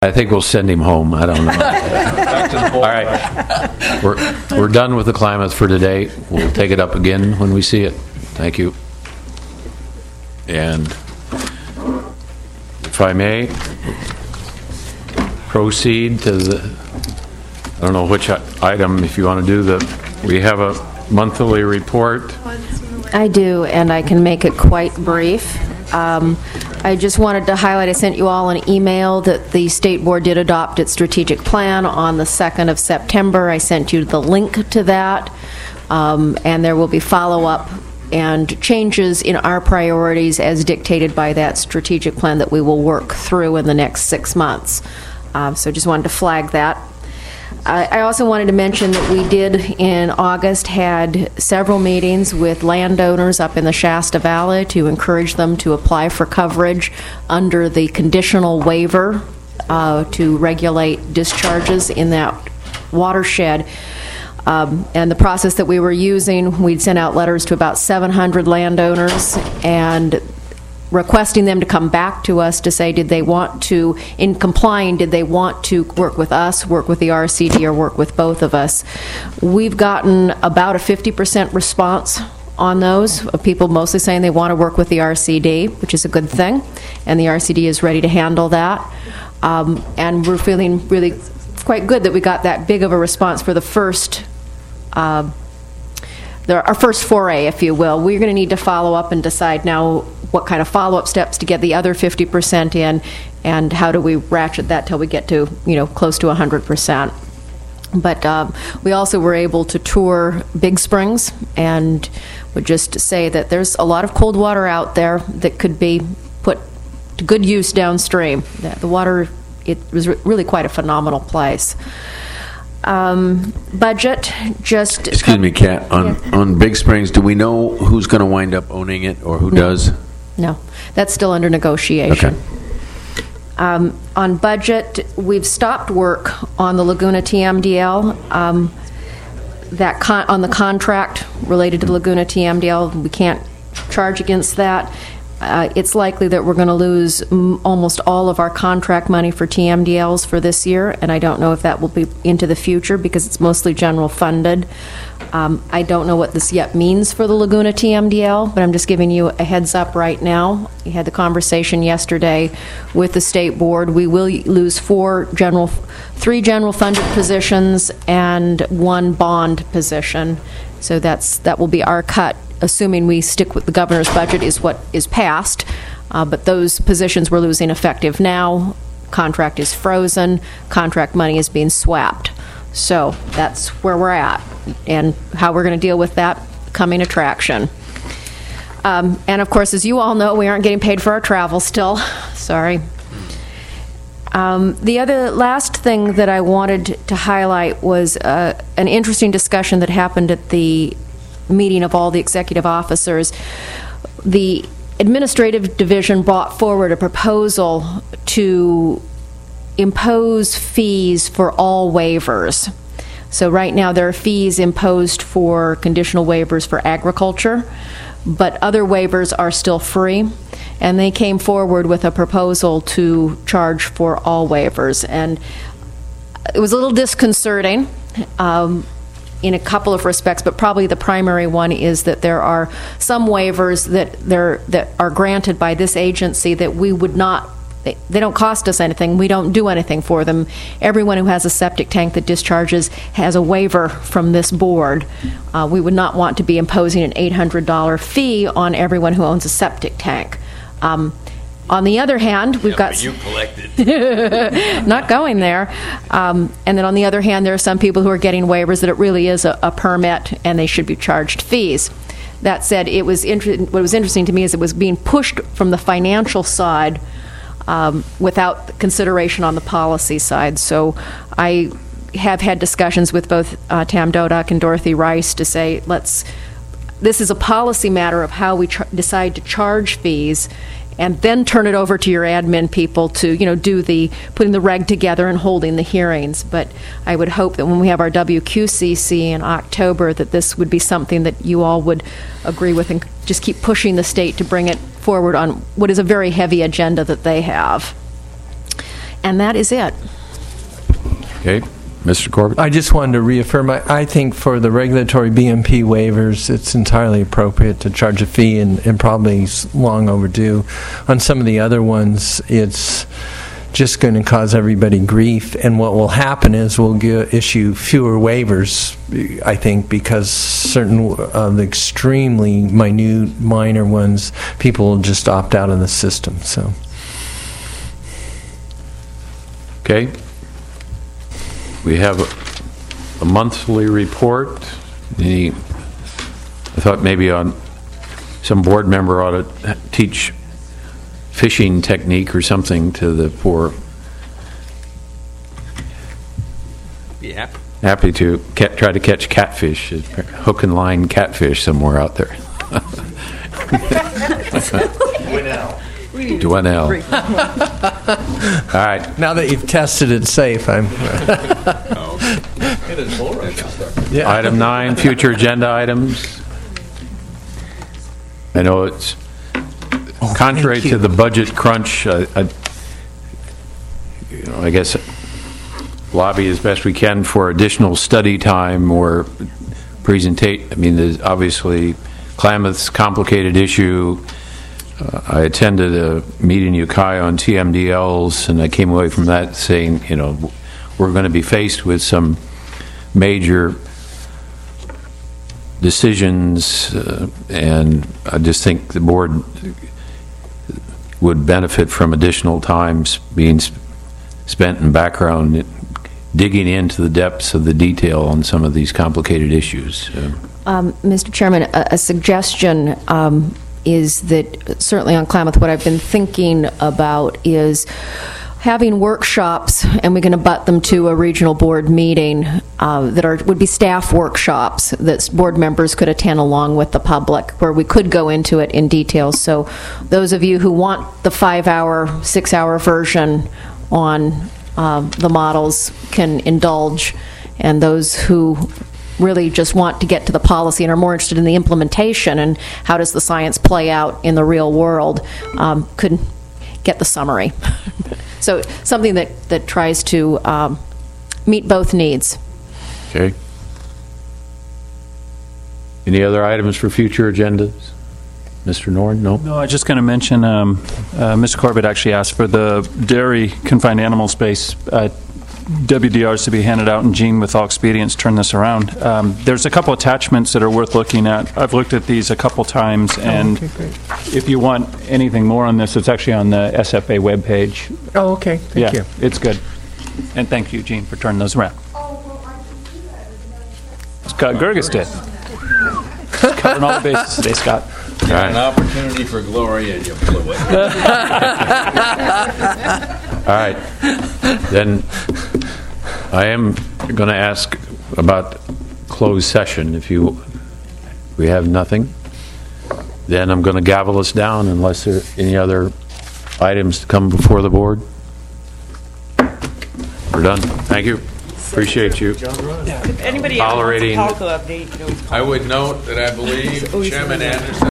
I think we'll send him home. I don't know. All right. We're done with the climate for today. We'll take it up again when we see it. Thank you. And if I may, proceed to the, I don't know which item, if you want to do we have a monthly report. I do, and I can make it quite brief. I just wanted to highlight, I sent you all an email that the State Board did adopt its strategic plan on the 2nd of September. I sent you the link to that, and there will be follow-up and changes in our priorities as dictated by that strategic plan that we will work through in the next 6 months. So just wanted to flag that. I also wanted to mention that we did in August had several meetings with landowners up in the Shasta Valley to encourage them to apply for coverage under the conditional waiver to regulate discharges in that watershed. And the process that we were using, we'd sent out letters to about 700 landowners and requesting them to come back to us to say, did they want to, in complying, did they want to work with us, work with the RCD, or work with both of us? We've gotten about a 50% response on those, of people mostly saying they want to work with the RCD, which is a good thing, and the RCD is ready to handle that. And we're feeling really quite good that we got that big of a response for the first our first foray, if you will. We're going to need to follow up and decide now what kind of follow-up steps to get the other 50% in, and how do we ratchet that till we get to, close to 100%. But we also were able to tour Big Springs, and would just say that there's a lot of cold water out there that could be put to good use downstream. The water, it was really quite a phenomenal place. Budget, just... Excuse me, Kat, on Big Springs, do we know who's going to wind up owning it, or who does? No, that's still under negotiation. Okay. On budget, we've stopped work on the Laguna TMDL. On the contract related to the Laguna TMDL, we can't charge against that. It's likely that we're going to lose almost all of our contract money for TMDLs for this year, and I don't know if that will be into the future because it's mostly general funded. I don't know what this yet means for the Laguna TMDL, but I'm just giving you a heads up right now. We had the conversation yesterday with the State Board. We will lose 3 general funded positions and 1 bond position. So that will be our cut, assuming we stick with the governor's budget is what is passed. But those positions we're losing effective now. Contract is frozen. Contract money is being swapped. So that's where we're at, and how we're going to deal with that coming attraction. And of course, as you all know, we aren't getting paid for our travel still. Sorry. The other last thing that I wanted to highlight was an interesting discussion that happened at the meeting of all the executive officers. The administrative division brought forward a proposal to impose fees for all waivers. So right now there are fees imposed for conditional waivers for agriculture, but other waivers are still free. And they came forward with a proposal to charge for all waivers. And it was a little disconcerting in a couple of respects, but probably the primary one is that there are some waivers that are granted by this agency that we would not, they don't cost us anything. We don't do anything for them. Everyone who has a septic tank that discharges has a waiver from this board. We would not want to be imposing an $800 fee on everyone who owns a septic tank. On the other hand, we've got... You collected. Not going there. And then on the other hand, there are some people who are getting waivers that it really is a permit and they should be charged fees. That said, what was interesting to me is it was being pushed from the financial side without consideration on the policy side. So I have had discussions with both Tam Dodak and Dorothy Rice to say, this is a policy matter of how we decide to charge fees, and then turn it over to your admin people to, do the putting the reg together and holding the hearings. But I would hope that when we have our WQCC in October, that this would be something that you all would agree with and just keep pushing the state to bring it forward on what is a very heavy agenda that they have. And that is it. Okay, Mr. Corbett? I just wanted to reaffirm, I think for the regulatory BMP waivers, it's entirely appropriate to charge a fee and probably long overdue. On some of the other ones, it's just going to cause everybody grief, and what will happen is we'll issue fewer waivers, I think, because certain of the extremely minute, minor ones, people will just opt out of the system. So, Okay. We have a monthly report. I thought maybe some board member ought to teach fishing technique or something to the poor. Yeah. Happy to try to catch catfish, hook and line catfish somewhere out there. Dwennell. All right. now that you've tested it safe, I'm... Item 9, future agenda items. I know it's contrary to the budget crunch. I guess lobby as best we can for additional study time or presentation. I mean, there's obviously Klamath's complicated issue. I attended a meeting in Ukiah on TMDLs, and I came away from that saying, we're going to be faced with some major decisions, and I just think the board would benefit from additional time being spent in background, digging into the depths of the detail on some of these complicated issues. Mr. Chairman, a suggestion is that certainly on Klamath, what I've been thinking about is having workshops, and we're going to butt them to a regional board meeting that would be staff workshops that board members could attend along with the public, where we could go into it in detail. So those of you who want the 5-hour, 6-hour version on the models can indulge, and those who really just want to get to the policy and are more interested in the implementation and how does the science play out in the real world could get the summary. So something that tries to meet both needs. Okay. Any other items for future agendas? Mr. Norn? No? No, I was just going to mention, Mr. Corbett actually asked for the dairy confined animal space WDRs to be handed out, and Gene, with all expedience, turn this around. There's a couple attachments that are worth looking at. I've looked at these a couple times, and if you want anything more on this, it's actually on the SFA webpage. Oh, okay. Thank you. It's good. And thank you, Gene, for turning those around. Scott Gerges did. He's covering all the bases today, Scott. An opportunity for glory, and you blew it. All right. Then I am going to ask about closed session. If we have nothing, then I'm going to gavel us down unless there are any other items to come before the board. We're done. Thank you. Appreciate you. If anybody Tolerating- else wants a Talco update, I would note that I believe Chairman Anderson